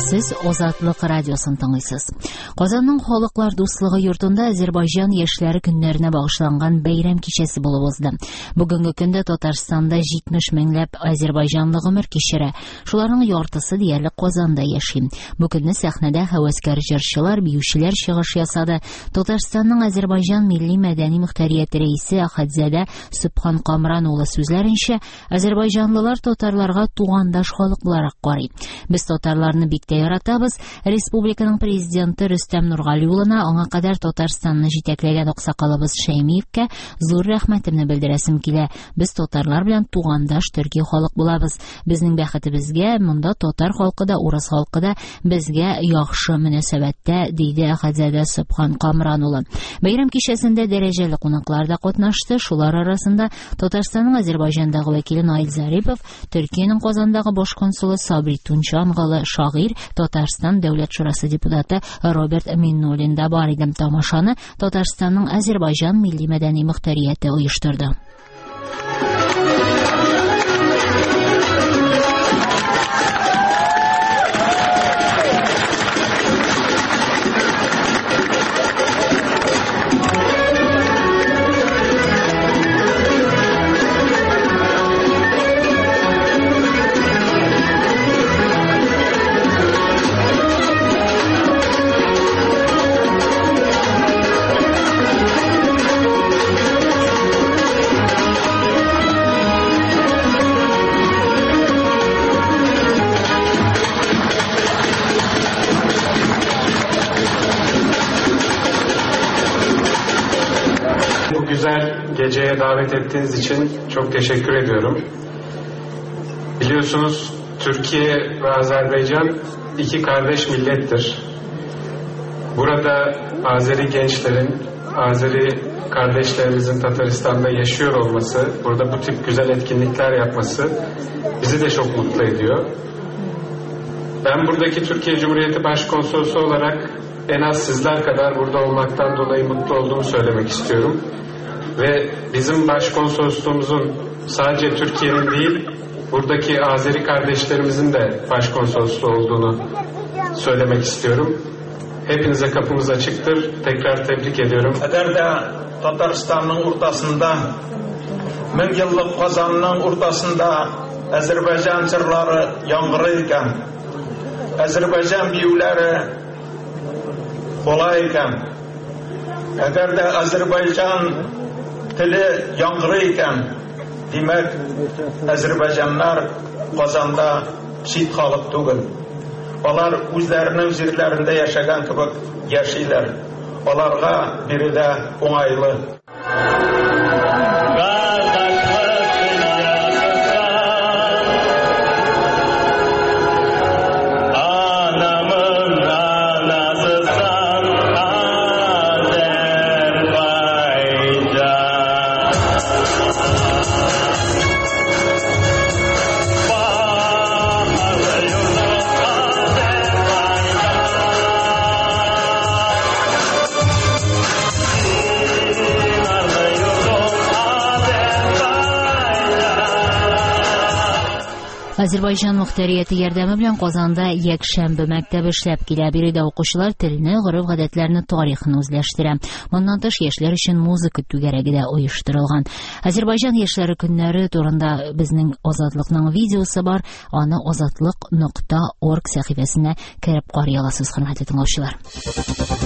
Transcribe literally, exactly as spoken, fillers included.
Сез Озатлык радиосын тыңлыйсыз. Казанның Халыклар дуслыгы йортында Азербайҗан яшьләре көннәренә багышланган бәйрәм кичәсе булып узды. Бүгенге көндә Татарстанда җитмеш меңләп азербайҗанлы гомер кичерә. Шуларның яртысы диярлек Казанда яши. Бу көнне сәхнәдә һәвәскәр җырчылар, биючеләр чыгыш ясады. Татарстанның Азербайҗан милли мәдәни мөхтәрияте рәисе Ахадзадә Сөбхан Камран улы сүзләренчә, азербайҗанлылар татарларга тугандаш халык буларак карый. Без татарларны бик тә яратабыз. Республиканың президенты Рөстәм Нургали улына, аңа кадәр Татарстанны җитәкләгән аксакалыбыз Шәймиевкә зур рәхмәтемне белдерәсем килә. Без татарлар белән тугандаш төрки халык булабыз. Безнең бәхетебезгә монда татар халкы да, урыс халкы да безгә яхшы мөнәсәбәттә, диде Ахадзадә Сөбхан Камран улы. Бәйрәм кичәсендә дәрәҗәле кунаклар да катнашты. Шулар арасында Татарстанның Азербайҗандагы вәкиле Наил Зарипов, Төркиянең Казандагы баш консулы Сабри Тунчангалы, шагыйрь, Татарстан Дәүләт шурасы депутаты Роберт Миннуллин да бар иде. Тамашаны Татарстанның Азербайҗан милли мәдәни мөхтәрияте оештырды. Güzel geceye davet ettiğiniz için çok teşekkür ediyorum. Biliyorsunuz Türkiye ve Azerbaycan iki kardeş millettir. Burada Azeri gençlerin, Azeri kardeşlerimizin Tataristan'da yaşıyor olması, burada bu tip güzel etkinlikler yapması bizi de çok mutlu ediyor. Ben buradaki Türkiye Cumhuriyeti Başkonsolosu olarak en az sizler kadar burada olmaktan dolayı mutlu olduğumu söylemek istiyorum. Ve bizim başkonsolosluğumuzun sadece Türkiye'nin değil, buradaki Azeri kardeşlerimizin de başkonsolosluğu olduğunu söylemek istiyorum. Hepinize kapımız açıktır. Tekrar tebrik ediyorum. Eğer de Tataristan'ın ortasında, min yıllık Kazan'ın ortasında Azerbaycan çırları yangırıyken, Azerbaycan biyuları olayken, eğer de Azerbaycan tili yangırıyken, demek Azerbaycanlar Kazan'da şit halık tugul. Onlar özlerinin zirlerinde yaşayan kibik yaşaylar. Onlarga biri de onaylı. Азербайҗан мөхтәрияте ярдәме белән Казанда якшәмбе мәктәбе эшләп килә. Биредә укучылар телне, гореф-гадәтләрне, тарихны үзләштерә. Моннан тыш яшьләр өчен музыка түгәрәге дә оештырылган. Азербайҗан яшьләре көннәре турында безнең Азатлыкның видеосы бар. Аны азатлык нокта орг сәхифәсенә кереп карый аласыз, хөрмәтле тыңлаучылар.